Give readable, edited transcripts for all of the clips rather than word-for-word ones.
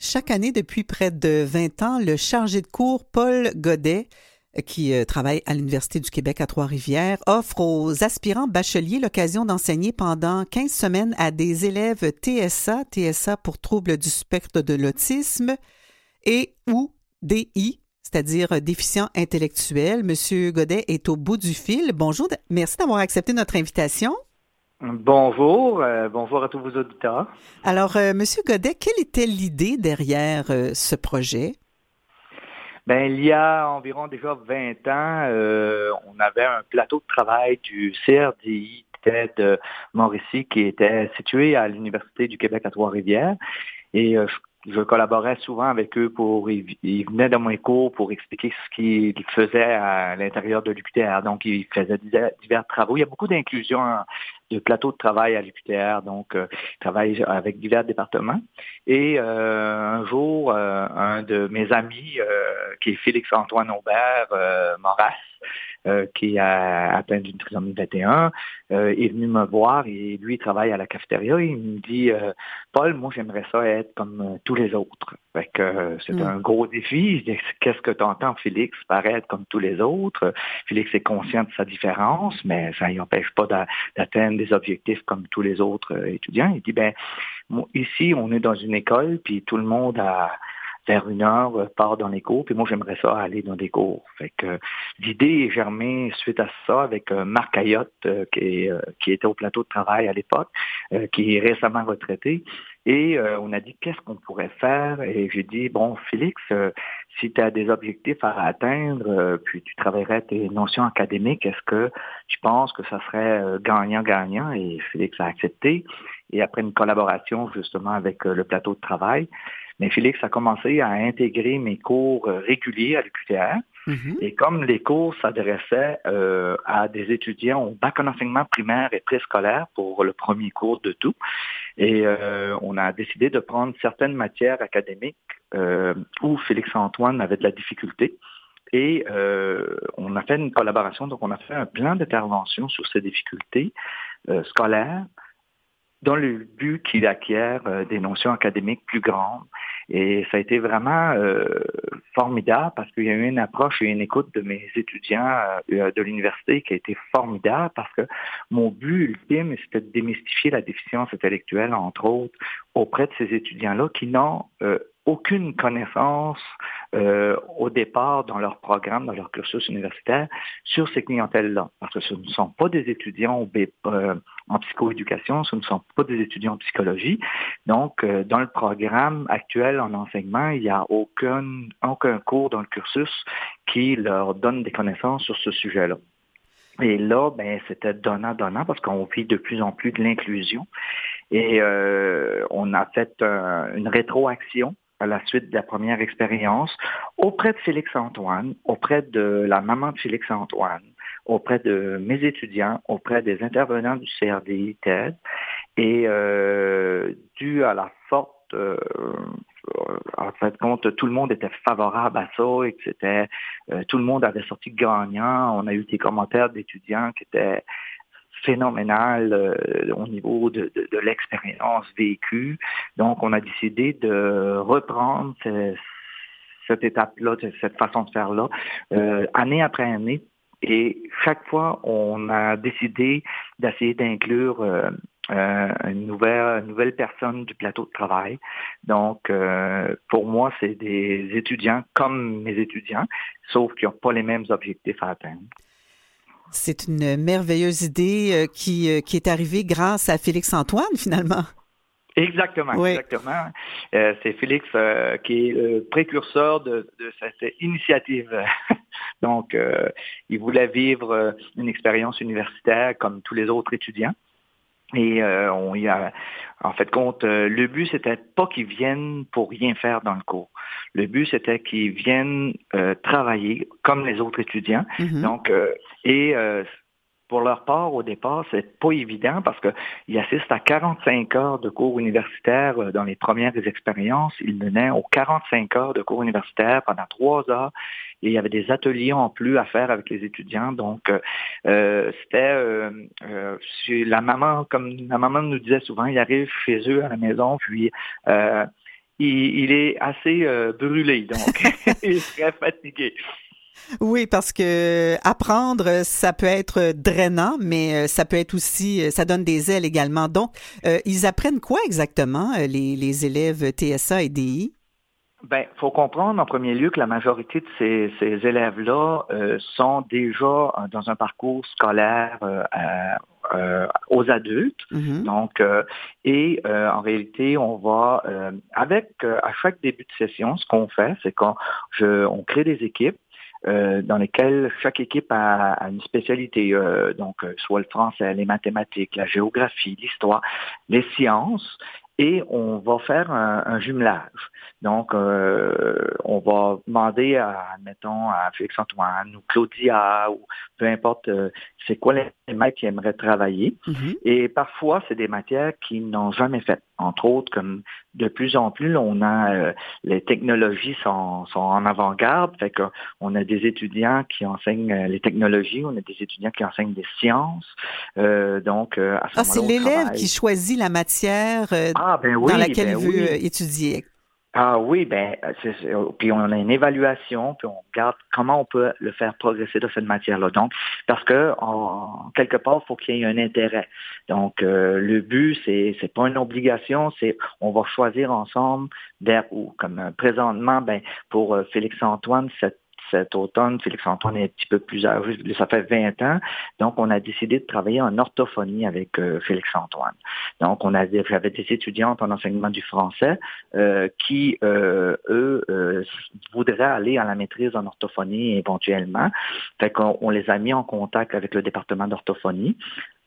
Chaque année, depuis près de 20 ans, le chargé de cours Paul Godet, qui travaille à l'Université du Québec à Trois-Rivières, offre aux aspirants bacheliers l'occasion d'enseigner pendant 15 semaines à des élèves TSA pour troubles du spectre de l'autisme et ou DI, c'est-à-dire déficient intellectuel. Monsieur Godet est au bout du fil. Bonjour, merci d'avoir accepté notre invitation. Bonjour, bonjour à tous vos auditeurs. Alors, Monsieur Godet, quelle était l'idée derrière ce projet? Ben, il y a environ déjà 20 ans, on avait un plateau de travail du CRDI de Mauricie qui était situé à l'Université du Québec à Trois-Rivières. Et je collaborais souvent avec eux ils venaient dans mes cours pour expliquer ce qu'ils faisaient à l'intérieur de l'UQTR. Donc, ils faisaient divers travaux. Il y a beaucoup d'inclusion de plateaux de travail à l'UQTR. Donc, ils travaillent avec divers départements. Et un jour, un de mes amis, qui est Félix-Antoine Aubert Moras, qui a atteint d'une trisomie 21, est venu me voir et lui, il travaille à la cafétéria. Il me dit, Paul, moi, j'aimerais ça être comme tous les autres. Fait que c'est un gros défi. Je dis, qu'est-ce que tu entends, Félix, par être comme tous les autres? Félix est conscient de sa différence, mais ça n'empêche pas d'atteindre des objectifs comme tous les autres étudiants. Il dit, ben, ici, on est dans une école, puis tout le monde vers 1 heure, part dans les cours, puis moi, j'aimerais ça aller dans des cours. Fait que l'idée est germée suite à ça avec Marc Ayotte, qui était au plateau de travail à l'époque, qui est récemment retraité. Et on a dit, qu'est-ce qu'on pourrait faire? Et j'ai dit, bon, Félix, si tu as des objectifs à atteindre, puis tu travaillerais tes notions académiques, est-ce que tu penses que ça serait gagnant-gagnant? Et Félix a accepté. Et après une collaboration, justement, avec le plateau de travail, mais Félix a commencé à intégrer mes cours réguliers à l'UQTR. Mm-hmm. Et comme les cours s'adressaient à des étudiants au bac en enseignement primaire et préscolaire pour le premier cours de tout, et on a décidé de prendre certaines matières académiques où Félix-Antoine avait de la difficulté. Et on a fait une collaboration, donc on a fait un plan d'intervention sur ces difficultés scolaires dans le but qu'il acquiert des notions académiques plus grandes. Et ça a été vraiment formidable parce qu'il y a eu une approche et une écoute de mes étudiants de l'université qui a été formidable parce que mon but ultime, c'était de démystifier la déficience intellectuelle, entre autres, auprès de ces étudiants-là qui n'ont aucune connaissance au départ dans leur programme, dans leur cursus universitaire, sur ces clientèles-là. Parce que ce ne sont pas des étudiants en psychoéducation, ce ne sont pas des étudiants en psychologie. Donc, dans le programme actuel en enseignement, il n'y a aucun cours dans le cursus qui leur donne des connaissances sur ce sujet-là. Et là, ben, c'était donnant-donnant parce qu'on vit de plus en plus de l'inclusion. Et on a fait une rétroaction à la suite de la première expérience auprès de Félix-Antoine, auprès de la maman de Félix-Antoine, auprès de mes étudiants, auprès des intervenants du CRDI TED. Et dû à la forte en fin de compte, tout le monde était favorable à ça et que tout le monde avait sorti gagnant. On a eu des commentaires d'étudiants qui étaient phénoménal au niveau de l'expérience vécue. Donc, on a décidé de reprendre cette étape-là, cette façon de faire-là, année après année. Et chaque fois, on a décidé d'essayer d'inclure une nouvelle personne du plateau de travail. Donc, pour moi, c'est des étudiants comme mes étudiants, sauf qu'ils n'ont pas les mêmes objectifs à atteindre. C'est une merveilleuse idée qui est arrivée grâce à Félix-Antoine, finalement. Exactement, oui. Exactement. C'est Félix qui est le précurseur de cette initiative. Donc, il voulait vivre une expérience universitaire comme tous les autres étudiants. Et on y a, en fait, le but, c'était pas qu'ils viennent pour rien faire dans le cours. Le but, c'était qu'ils viennent travailler comme les autres étudiants. Mm-hmm. Donc, pour leur part, au départ, c'est pas évident parce qu'ils assistent à 45 heures de cours universitaires dans les premières expériences. Ils menaient aux 45 heures de cours universitaires pendant 3 heures. Et il y avait des ateliers en plus à faire avec les étudiants. Donc, c'était la maman, comme la maman nous disait souvent, ils arrivent chez eux à la maison, puis il est assez brûlé, donc il est très fatigué. Oui, parce que apprendre, ça peut être drainant, mais ça peut être aussi, ça donne des ailes également. Donc, ils apprennent quoi exactement, les élèves TSA et DI? Ben, faut comprendre en premier lieu que la majorité de ces élèves-là sont déjà dans un parcours scolaire aux adultes. Mhm. Donc, en réalité, on va à chaque début de session, ce qu'on fait, c'est on crée des équipes dans lesquelles chaque équipe a une spécialité, soit le français, les mathématiques, la géographie, l'histoire, les sciences, et on va faire un jumelage. Donc, on va demander admettons, à Félix-Antoine ou Claudia, ou peu importe, c'est quoi les maîtres qui aimeraient travailler. Mhm. Et parfois, c'est des matières qu'ils n'ont jamais faites. Entre autres, comme de plus en plus, on a les technologies sont en avant-garde, fait qu'on a des étudiants qui enseignent les technologies, on a des étudiants qui enseignent des sciences. À ce Ah, c'est moment-là, on l'élève qui travaille. choisit la matière Ah, ben dans oui, laquelle il ben veut oui. étudier. Ah oui, puis on a une évaluation, puis on regarde comment on peut le faire progresser dans cette matière-là. Donc, parce que quelque part, il faut qu'il y ait un intérêt. Donc, le but, c'est pas une obligation, c'est on va choisir ensemble vers où. Comme présentement, ben pour Félix-Antoine, cet automne, Félix-Antoine est un petit peu plus âgé, ça fait 20 ans. Donc, on a décidé de travailler en orthophonie avec Félix-Antoine. Donc, j'avais des étudiantes en enseignement du français qui, eux, voudraient aller à la maîtrise en orthophonie éventuellement. Fait qu'on les a mis en contact avec le département d'orthophonie.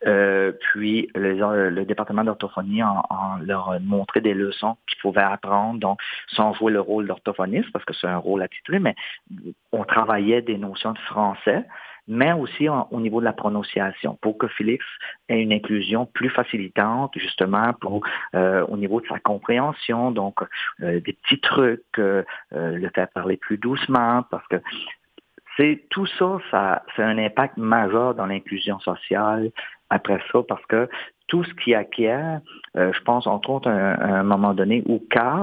Puis le département d'orthophonie leur a montré des leçons qu'ils pouvaient apprendre, donc sans jouer le rôle d'orthophoniste, parce que c'est un rôle attitré, mais on travaillait des notions de français, mais aussi au niveau de la prononciation, pour que Félix ait une inclusion plus facilitante, justement, au niveau de sa compréhension, donc des petits trucs, le faire parler plus doucement, parce que tout ça, c'est un impact majeur dans l'inclusion sociale après ça, parce que tout ce qui acquiert, je pense entre autres à un moment donné où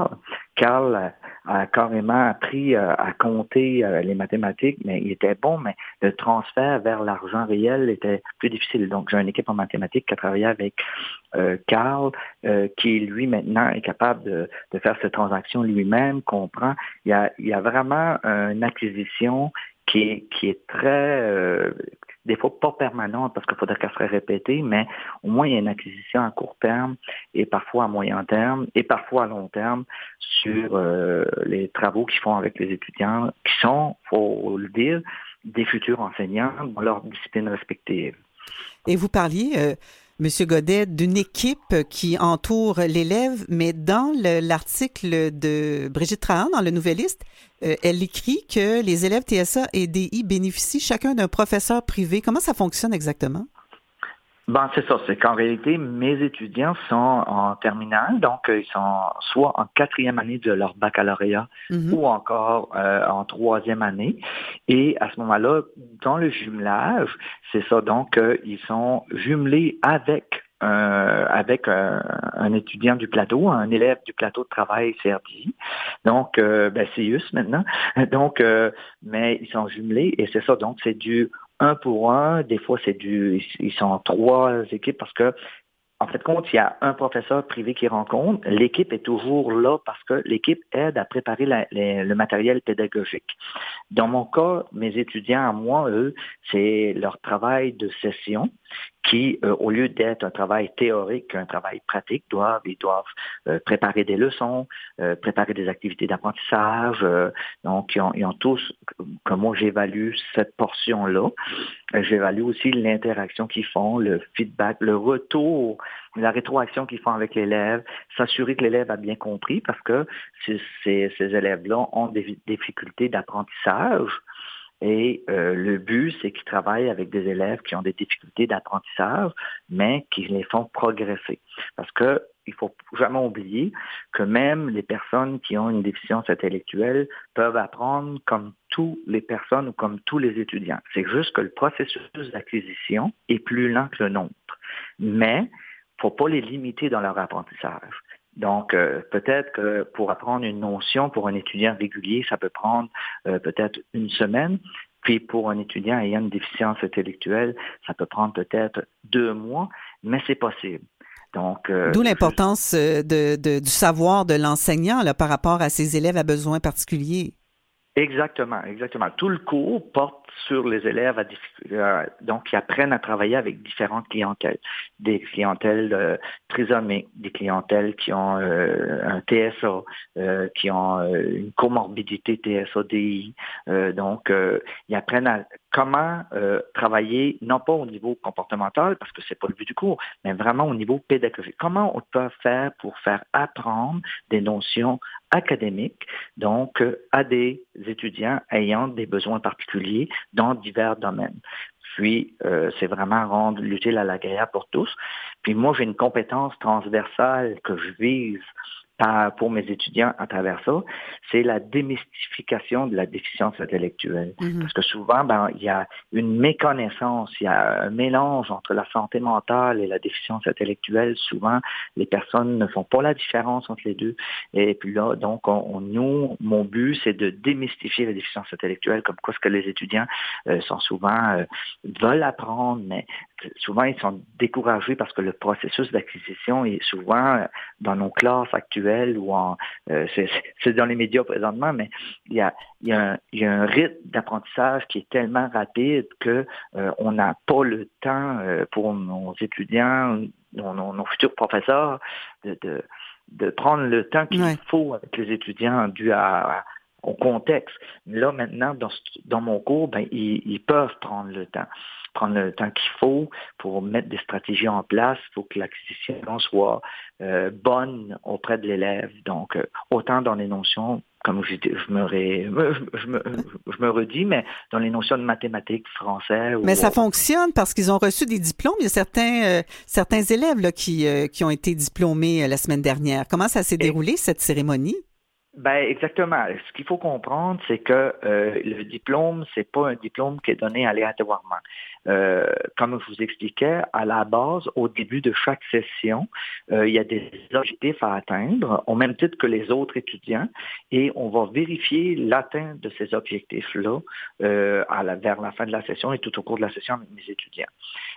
Carl a carrément appris à compter les mathématiques, mais il était bon, mais le transfert vers l'argent réel était plus difficile. Donc, j'ai une équipe en mathématiques qui a travaillé avec Carl, qui lui maintenant est capable de faire cette transaction lui-même, comprend. Il y a vraiment une acquisition qui est très, des fois pas permanente parce qu'il faudrait qu'elle serait répétée, mais au moins il y a une acquisition à court terme et parfois à moyen terme et parfois à long terme sur les travaux qu'ils font avec les étudiants qui sont, faut le dire, des futurs enseignants dans leur discipline respective. Et vous parliez, Monsieur Godet, d'une équipe qui entoure l'élève, mais dans l'article de Brigitte Trahan, dans le Nouvelliste, elle écrit que les élèves TSA et DI bénéficient chacun d'un professeur privé. Comment ça fonctionne exactement? Ben, c'est ça, c'est qu'en réalité, mes étudiants sont en terminale, donc ils sont soit en quatrième année de leur baccalauréat Mhm. ou encore en troisième année. Et à ce moment-là, dans le jumelage, c'est ça, donc ils sont jumelés avec un étudiant du plateau, un élève du plateau de travail CRDI, donc CIUS maintenant. Donc, mais ils sont jumelés et c'est ça, donc c'est du un pour un, des fois ils sont trois équipes parce que en fait, compte, il y a un professeur privé qui rencontre. L'équipe est toujours là parce que l'équipe aide à préparer le matériel pédagogique. Dans mon cas, mes étudiants à moi, eux, c'est leur travail de session qui, au lieu d'être un travail théorique, un travail pratique, ils doivent préparer des leçons, préparer des activités d'apprentissage. Donc, ils ont tous, que moi j'évalue cette portion-là. J'évalue aussi l'interaction qu'ils font, le feedback, le retour, la rétroaction qu'ils font avec l'élève, s'assurer que l'élève a bien compris parce que ces élèves-là ont des difficultés d'apprentissage. Et le but, c'est qu'ils travaillent avec des élèves qui ont des difficultés d'apprentissage, mais qui les font progresser. Parce que il faut jamais oublier que même les personnes qui ont une déficience intellectuelle peuvent apprendre comme toutes les personnes ou comme tous les étudiants. C'est juste que le processus d'acquisition est plus lent que le nôtre. Mais faut pas les limiter dans leur apprentissage. Donc, peut-être que pour apprendre une notion pour un étudiant régulier, ça peut prendre peut-être une semaine. Puis pour un étudiant ayant une déficience intellectuelle, ça peut prendre peut-être 2 mois, mais c'est possible. Donc, D'où l'importance du savoir de l'enseignant là, par rapport à ses élèves à besoins particuliers. Exactement. Tout le cours porte sur les élèves donc qui apprennent à travailler avec différentes clientèles. Des clientèles trisomiques, des clientèles qui ont un TSA, qui ont une comorbidité TSA-DI. Donc, ils apprennent à comment travailler, non pas au niveau comportemental, parce que c'est pas le but du cours, mais vraiment au niveau pédagogique. Comment on peut faire pour faire apprendre des notions académiques, donc à des étudiants ayant des besoins particuliers dans divers domaines. Puis, c'est vraiment rendre l'utile à l'agréable pour tous. Puis moi, j'ai une compétence transversale que je vise pour mes étudiants à travers ça, c'est la démystification de la déficience intellectuelle. Mm-hmm. Parce que souvent, il y a une méconnaissance, il y a un mélange entre la santé mentale et la déficience intellectuelle. Souvent, les personnes ne font pas la différence entre les deux. Et puis là, donc, mon but, c'est de démystifier la déficience intellectuelle, comme quoi ce que les étudiants sont souvent, veulent apprendre, mais souvent, ils sont découragés parce que le processus d'acquisition est souvent dans nos classes actuelles ou c'est dans les médias présentement, mais il y a un rythme d'apprentissage qui est tellement rapide que on n'a pas le temps pour nos étudiants, nos futurs professeurs, de prendre le temps qu'il faut avec les étudiants dû au contexte. Là, maintenant, dans mon cours, ils peuvent prendre le temps qu'il faut pour mettre des stratégies en place, il faut que l'acquisition soit bonne auprès de l'élève. Donc, autant dans les notions, comme je me redis, mais dans les notions de mathématiques, français. Mais ça fonctionne parce qu'ils ont reçu des diplômes. Il y a certains élèves là, qui ont été diplômés la semaine dernière. Comment ça s'est déroulé, cette cérémonie? Exactement. Ce qu'il faut comprendre, c'est que le diplôme, c'est pas un diplôme qui est donné aléatoirement. Comme je vous expliquais, à la base, au début de chaque session, il y a des objectifs à atteindre, au même titre que les autres étudiants, et on va vérifier l'atteinte de ces objectifs-là vers la fin de la session et tout au cours de la session avec mes étudiants.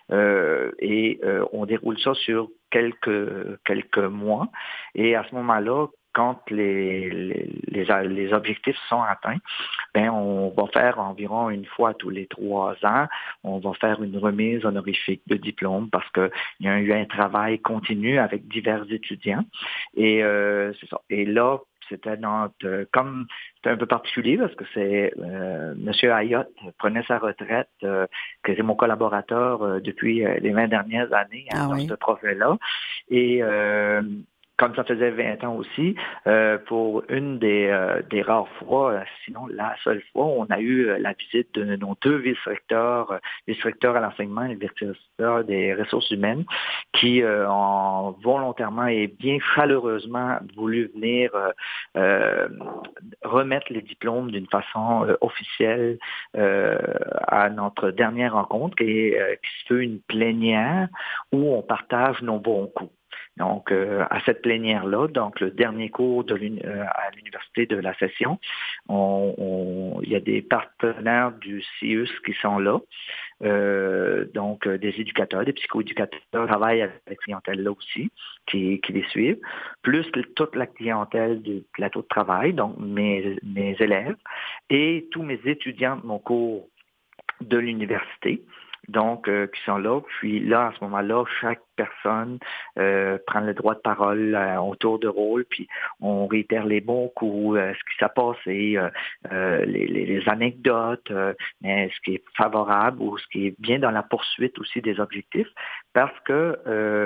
On déroule ça sur quelques mois, et à ce moment-là, quand les objectifs sont atteints, on va faire environ une fois tous les 3 ans, on va faire une remise honorifique de diplôme parce qu'il y a eu un travail continu avec divers étudiants. Et c'est ça. Et là, c'était c'était un peu particulier parce que c'est M. Ayotte prenait sa retraite, que c'est mon collaborateur depuis les 20 dernières années dans ce projet-là. Et comme ça faisait 20 ans aussi, pour une des rares fois, sinon la seule fois, on a eu la visite de nos 2 vice-recteurs à l'enseignement et vice-recteurs des ressources humaines, qui ont volontairement et bien chaleureusement voulu venir remettre les diplômes d'une façon officielle à notre dernière rencontre, qui se fait une plénière où on partage nos bons coups. Donc, à cette plénière-là, donc le dernier cours à l'université de la session, il y a des partenaires du CIUS qui sont là, donc des éducateurs, des psychoéducateurs travaillent avec cette clientèle-là aussi, qui les suivent, plus toute la clientèle du plateau de travail, donc mes élèves, et tous mes étudiants de mon cours de l'université. Donc, qui sont là. Puis là, à ce moment-là, chaque personne prend le droit de parole au tour de rôle, puis on réitère les bons coups, ce qui s'est passé, les anecdotes, mais ce qui est favorable ou ce qui est bien dans la poursuite aussi des objectifs, parce que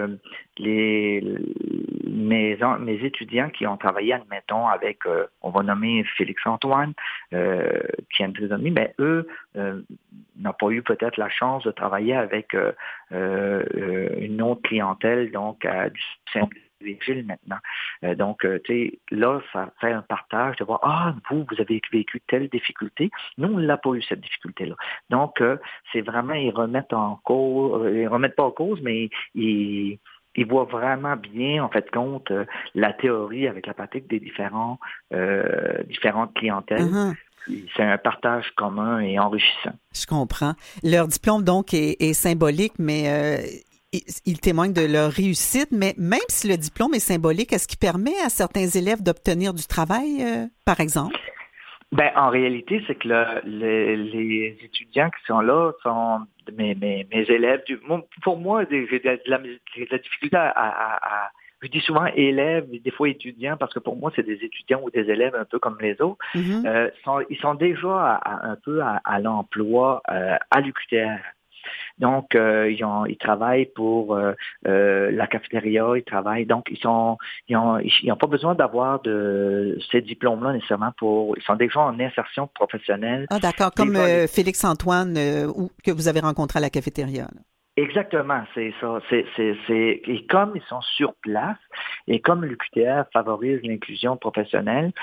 mes étudiants qui ont travaillé, admettons, avec, on va nommer Félix-Antoine, qui a une trisomie, mais eux n'ont pas eu peut-être la chance de travailler avec une autre clientèle, donc du simple vigile maintenant. Donc, tu sais, là, ça fait un partage de voir, vous avez vécu telle difficulté. Nous, on n'a pas eu cette difficulté-là. Donc, c'est vraiment, ils remettent pas en cause, mais ils ils voient vraiment bien, en fait, compte la théorie avec la pratique des différentes clientèles. Uh-huh. Puis c'est un partage commun et enrichissant. Je comprends. Leur diplôme, donc, est symbolique, mais il témoigne de leur réussite. Mais même si le diplôme est symbolique, est-ce qu'il permet à certains élèves d'obtenir du travail, par exemple? Ben, en réalité, c'est que les étudiants qui sont là sont mes élèves. Pour moi, j'ai de la difficulté je dis souvent élèves, des fois étudiants, parce que pour moi, c'est des étudiants ou des élèves un peu comme les autres. Mm-hmm. Ils sont déjà un peu à l'emploi à l'UQTR. Donc, ils travaillent pour la cafétéria, ils travaillent. Donc, ils n'ont pas besoin d'avoir de ces diplômes-là nécessairement ils sont déjà en insertion professionnelle. Ah, d'accord. Comme Félix-Antoine que vous avez rencontré à la cafétéria. Là. Exactement, c'est ça. Et comme ils sont sur place, et comme l'UQTR favorise l'inclusion professionnelle,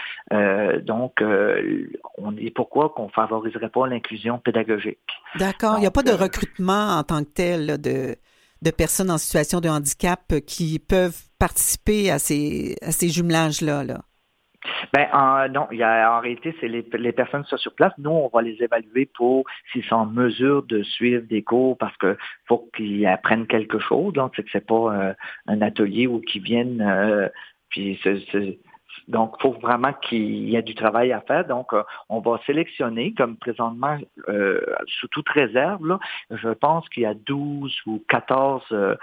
on dit pourquoi qu'on favoriserait pas l'inclusion pédagogique. D'accord. Il n'y a pas de recrutement en tant que tel là, de personnes en situation de handicap qui peuvent participer à ces jumelages-là. Là. Ben non, en réalité, c'est les personnes qui sont sur place. Nous, on va les évaluer pour s'ils sont en mesure de suivre des cours parce que faut qu'ils apprennent quelque chose. Donc, c'est pas un atelier où qu'ils viennent puis donc, il faut vraiment qu'il y ait du travail à faire. Donc, on va sélectionner, comme présentement, sous toute réserve, là, je pense qu'il y a 12 ou 14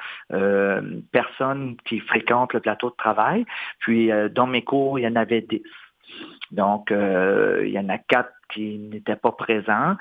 personnes qui fréquentent le plateau de travail. Puis, dans mes cours, il y en avait 10. Donc, il y en a 4 qui n'étaient pas présents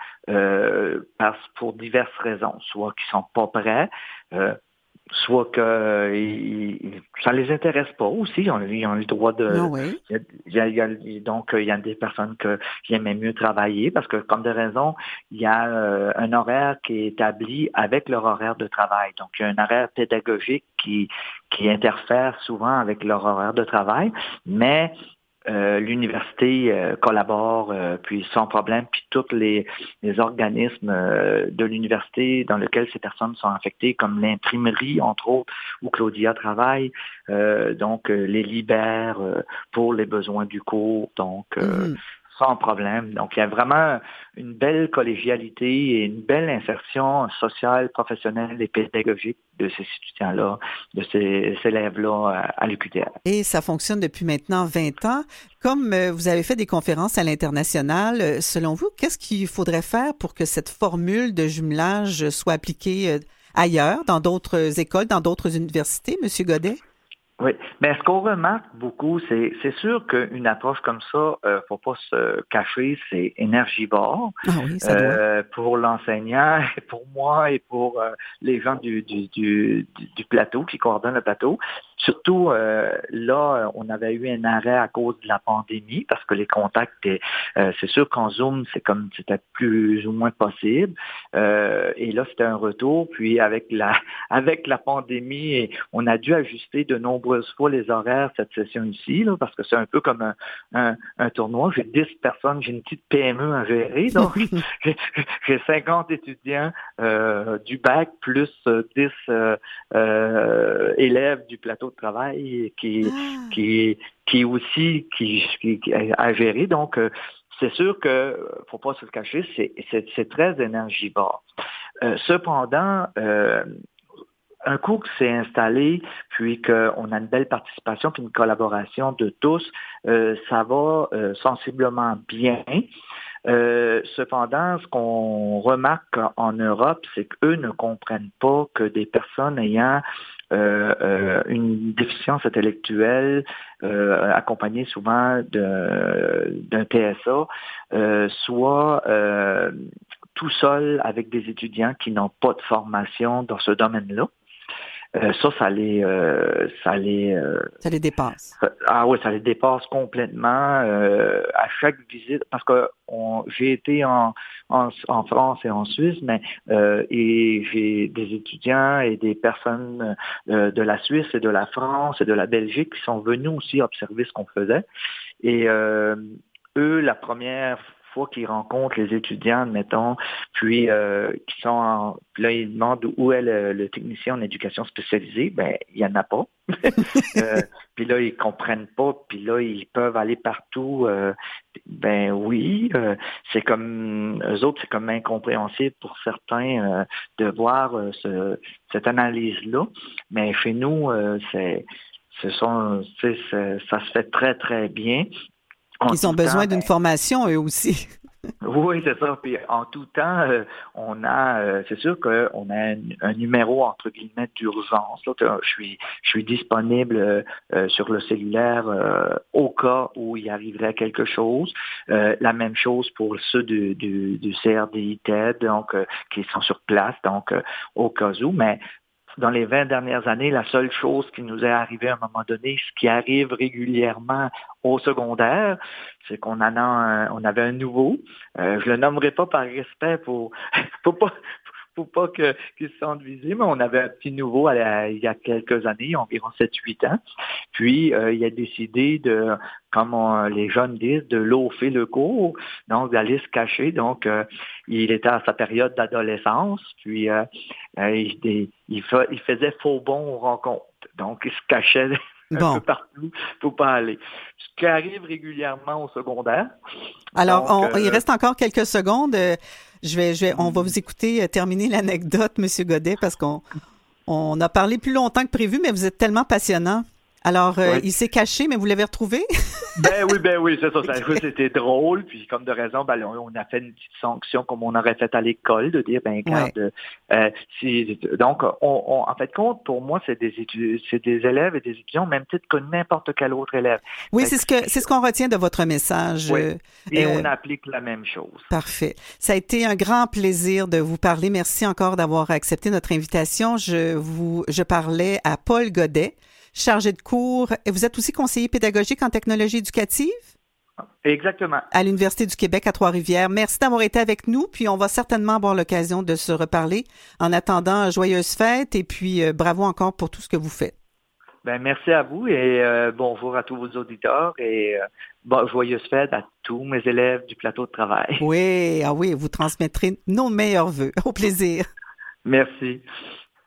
pour diverses raisons, soit qu'ils sont pas prêts, soit que ça les intéresse pas aussi, ils ont le droit de... Ah oui. Donc, il y a des personnes qui aimaient mieux travailler parce que, comme de raison, il y a un horaire qui est établi avec leur horaire de travail. Donc, il y a un horaire pédagogique qui interfère souvent avec leur horaire de travail, mais l'université collabore, puis sans problème, puis tous les organismes de l'université dans lesquels ces personnes sont affectées, comme l'imprimerie, entre autres, où Claudia travaille, les libère pour les besoins du cours, donc sans problème. Donc, il y a vraiment une belle collégialité et une belle insertion sociale, professionnelle et pédagogique de ces étudiants-là, de ces élèves-là à l'UQTR. Et ça fonctionne depuis maintenant 20 ans. Comme vous avez fait des conférences à l'international, selon vous, qu'est-ce qu'il faudrait faire pour que cette formule de jumelage soit appliquée ailleurs, dans d'autres écoles, dans d'autres universités, M. Godet? Oui, mais ce qu'on remarque beaucoup, c'est sûr qu'une approche comme ça, faut pas se cacher, c'est énergivore. Ah oui, ça doit. Pour l'enseignant, pour moi et pour les gens du plateau qui coordonnent le plateau. Surtout là, on avait eu un arrêt à cause de la pandémie parce que les contacts, c'est sûr qu'en Zoom, c'était plus ou moins possible. Et là, c'était un retour. Puis avec la pandémie, on a dû ajuster de nombreuses fois les horaires cette session-ci, là, parce que c'est un peu comme un tournoi. J'ai 10 personnes, j'ai une petite PME à gérer, donc j'ai 50 étudiants du bac plus 10 élèves du plateau de travail qui a géré. Donc, c'est sûr que, faut pas se le cacher, c'est très énergivore. Cependant, un cours qui s'est installé, puis qu'on a une belle participation, puis une collaboration de tous, ça va sensiblement bien. Cependant, ce qu'on remarque en Europe, c'est qu'eux ne comprennent pas que des personnes ayant une déficience intellectuelle accompagnée souvent d'un TSA soit tout seul avec des étudiants qui n'ont pas de formation dans ce domaine-là. Ça les dépasse. Ah oui, ça les dépasse complètement à chaque visite, parce que j'ai été en France et en Suisse, mais et j'ai des étudiants et des personnes de la Suisse et de la France et de la Belgique qui sont venus aussi observer ce qu'on faisait. Et eux, la première fois qu'ils rencontrent les étudiants, admettons, puis qui sont là, ils demandent où est le technicien en éducation spécialisée, ben il y en a pas. Puis là, ils comprennent pas, puis là, ils peuvent aller partout. Ben oui, c'est comme eux autres, c'est comme incompréhensible pour certains de voir cette analyse-là. Mais chez nous, ça se fait très, très bien. Ils ont besoin d'une formation, eux aussi. Oui, c'est ça. Puis en tout temps, c'est sûr qu'on a un numéro entre guillemets d'urgence. Là, je suis disponible sur le cellulaire au cas où il arriverait quelque chose. La même chose pour ceux du CRDI TED, donc qui sont sur place, donc au cas où. Mais dans les 20 dernières années, la seule chose qui nous est arrivée à un moment donné, ce qui arrive régulièrement au secondaire, c'est qu'on on avait un nouveau. Je le nommerai pas par respect pour pas qu'il se sente visé, mais on avait un petit nouveau il y a quelques années, environ 7-8 ans. Puis, il a décidé comme les jeunes disent, de loafer le cours, donc d'aller se cacher. Donc, il était à sa période d'adolescence, puis il faisait faux bond aux rencontres. Donc, il se cachait un peu partout pour pas aller. Ce qui arrive régulièrement au secondaire. Alors, donc, il reste encore quelques secondes. On va vous écouter terminer l'anecdote, Monsieur Godet, parce qu'on a parlé plus longtemps que prévu, mais vous êtes tellement passionnant. Alors, il s'est caché, mais vous l'avez retrouvé? Ben oui, c'est ça. C'était drôle. Puis, comme de raison, on a fait une petite sanction comme on aurait fait à l'école, de dire, donc, en fait, compte, pour moi, c'est des élèves et des étudiants au même titre que n'importe quel autre élève. Oui, c'est ce qu'on retient de votre message. Oui. Et on applique la même chose. Parfait. Ça a été un grand plaisir de vous parler. Merci encore d'avoir accepté notre invitation. Je parlais à Paul Godet, chargé de cours. Et vous êtes aussi conseiller pédagogique en technologie éducative? Exactement. À l'Université du Québec à Trois-Rivières. Merci d'avoir été avec nous, puis on va certainement avoir l'occasion de se reparler. En attendant, joyeuses fêtes et puis bravo encore pour tout ce que vous faites. Ben merci à vous et bonjour à tous vos auditeurs et joyeuses fêtes à tous mes élèves du plateau de travail. Oui, vous transmettrez nos meilleurs vœux. Au plaisir. Merci.